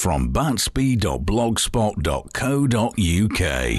from batsby.blogspot.co.uk.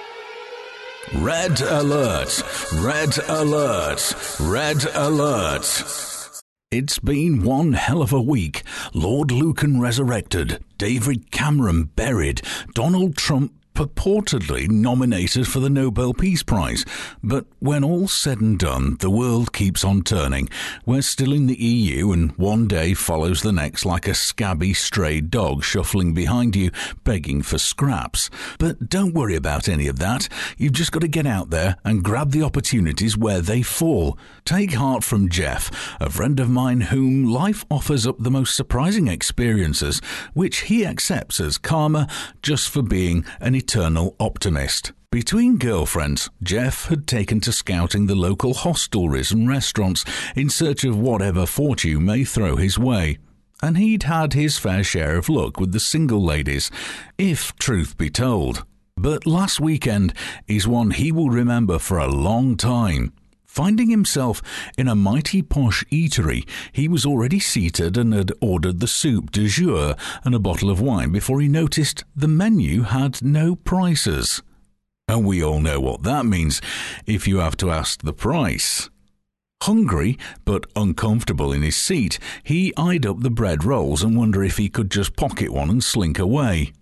Red alert! Red alert! Red alert! It's been one hell of a week. Lord Lucan resurrected, David Cameron buried, Donald Trump purportedly nominated for the Nobel Peace Prize. But when all's said and done, the world keeps on turning. We're still in the EU, and one day follows the next like a scabby stray dog shuffling behind you, begging for scraps. But don't worry about any of that. You've just got to get out there and grab the opportunities where they fall. Take heart from Jeff, a friend of mine whom life offers up the most surprising experiences, which he accepts as karma just for being an eternal optimist. Between girlfriends, Jeff had taken to scouting the local hostelries and restaurants in search of whatever fortune may throw his way. And he'd had his fair share of luck with the single ladies, if truth be told. But last weekend is one he will remember for a long time. Finding himself in a mighty posh eatery, he was already seated and had ordered the soup du jour and a bottle of wine before he noticed the menu had no prices. And we all know what that means if you have to ask the price. Hungry, but uncomfortable in his seat, he eyed up the bread rolls and wondered if he could just pocket one and slink away.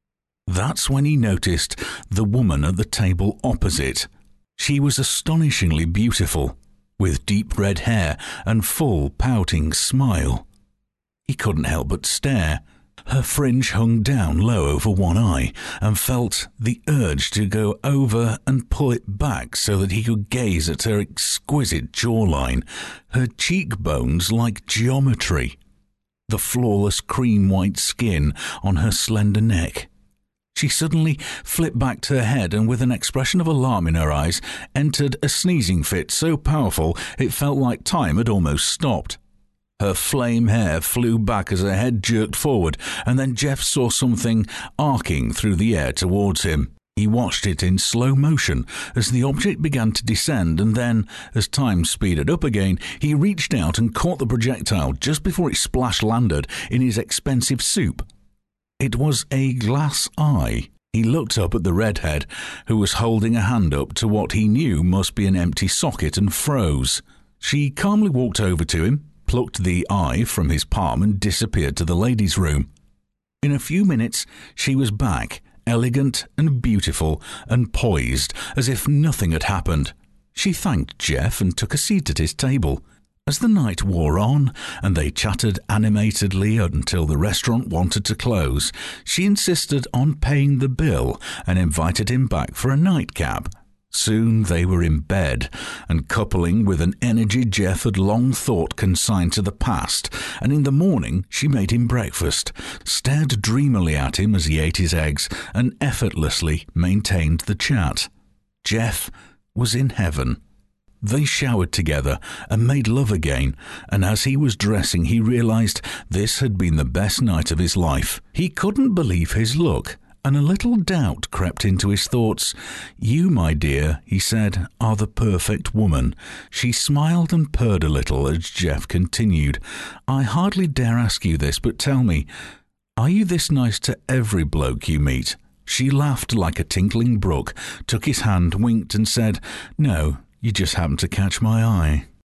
That's when he noticed the woman at the table opposite. She was astonishingly beautiful, with deep red hair and full pouting smile. He couldn't help but stare. Her fringe hung down low over one eye, and felt the urge to go over and pull it back so that he could gaze at her exquisite jawline, her cheekbones like geometry, the flawless cream-white skin on her slender neck. She suddenly flipped back to her head and with an expression of alarm in her eyes entered a sneezing fit so powerful it felt like time had almost stopped. Her flame hair flew back as her head jerked forward, and then Jeff saw something arcing through the air towards him. He watched it in slow motion as the object began to descend, and then, as time speeded up again, he reached out and caught the projectile just before it splash landed in his expensive soup. It was a glass eye. He looked up at the redhead, who was holding a hand up to what he knew must be an empty socket, and froze. She calmly walked over to him, plucked the eye from his palm, and disappeared to the ladies' room. In a few minutes, she was back, elegant and beautiful and poised, as if nothing had happened. She thanked Jeff and took a seat at his table. As the night wore on, and they chatted animatedly until the restaurant wanted to close, she insisted on paying the bill and invited him back for a nightcap. Soon they were in bed, and coupling with an energy Jeff had long thought consigned to the past, and in the morning she made him breakfast, stared dreamily at him as he ate his eggs, and effortlessly maintained the chat. Jeff was in heaven. They showered together and made love again, and as he was dressing he realized this had been the best night of his life. He couldn't believe his luck, and a little doubt crept into his thoughts. "You, my dear," he said, "are the perfect woman." She smiled and purred a little as Jeff continued. "I hardly dare ask you this, but tell me, are you this nice to every bloke you meet?" She laughed like a tinkling brook, took his hand, winked and said, "No, you just happened to catch my eye."